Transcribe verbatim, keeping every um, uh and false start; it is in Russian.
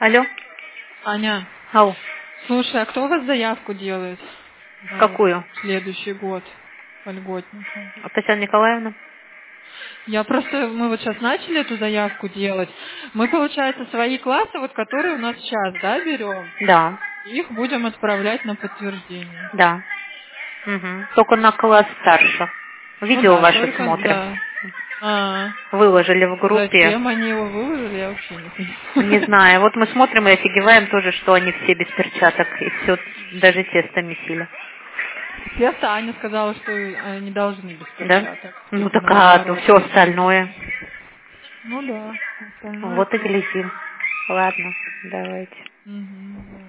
Алло. Аня, Ау. слушай, а кто у вас заявку делает? Какую? В следующий год по льготнику. А Татьяна Николаевна? Я просто, мы вот сейчас начали эту заявку делать. Мы, получается, свои классы, вот которые у нас сейчас, да, берем? Да. Их будем отправлять на подтверждение. Да. Угу. Только на класс старше. Видео ну, да, ваши только, смотрим. Да. А, Выложили в группе. зачем они его выложили, я вообще не понимаю. Не знаю. Вот мы смотрим и офигеваем тоже, что они все без перчаток. И все, даже тесто месили. Теста Аня сказала, что они должны без перчаток. Да? Ну так, Наоборот. а все остальное. Ну да. Остальное Вот и тоже. глядим. Ладно, давайте. Угу.